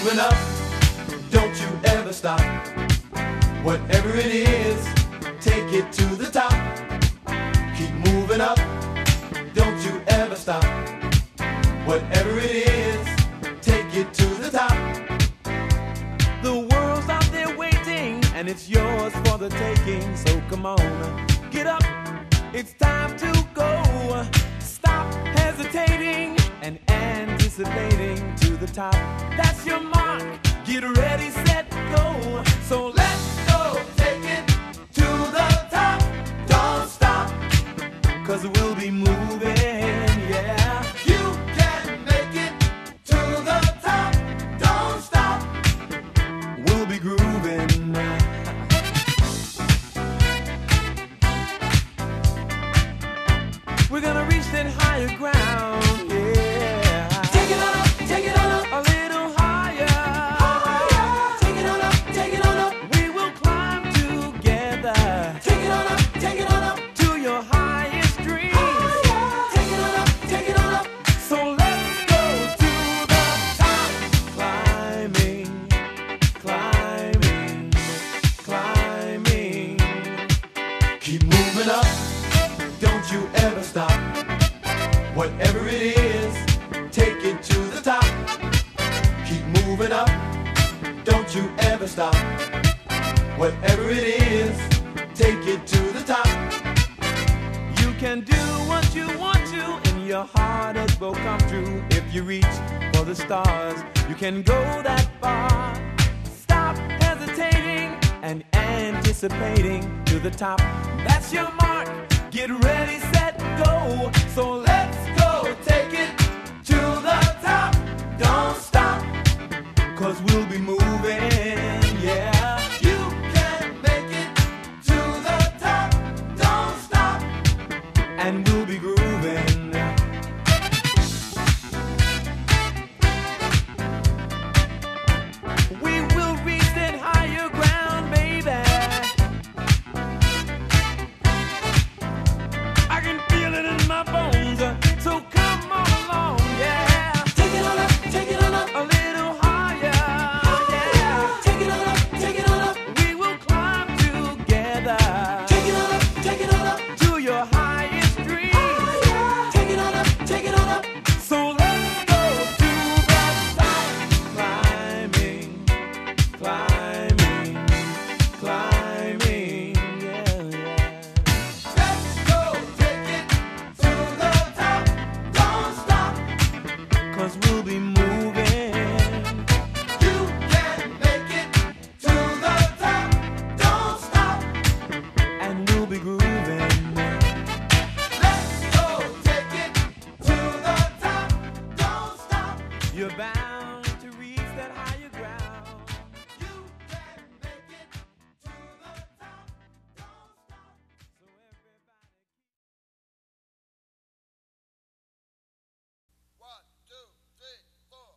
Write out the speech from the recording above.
moving up, don't you ever stop. Whatever it is, take it to the top. Keep moving up, don't you ever stop. Whatever it is, take it to the top. The world's out there waiting, and it's yours for the taking. So come on, get up, it's time to go. Stop hesitating and anticipating to the top. That's your mark, get ready, set, go. So let's go, take it to the top. Don't stop, 'cause we'll be moving, yeah. You can make it to the top. Don't stop, we'll be grooving. We're gonna reach that higher ground, yeah. take it on up, take it on up. A little higher, Higher. Take it on up, take it on up. we will climb together Take it on up, take it on up. to your highest dreams. Higher. Take it on up, take it on up. So let's go to the top. Climbing, climbing, climbing. Keep moving up, don't you ever stop. Whatever it is, take it to the top. Keep moving up, don't you ever stop. Whatever it is, take it to the top. You can do what you want to, and your heart it will come true. If you reach for the stars, you can go that far. Stop hesitating and anticipating to the top. That's your mark. Get ready, set, go. So let's go, take it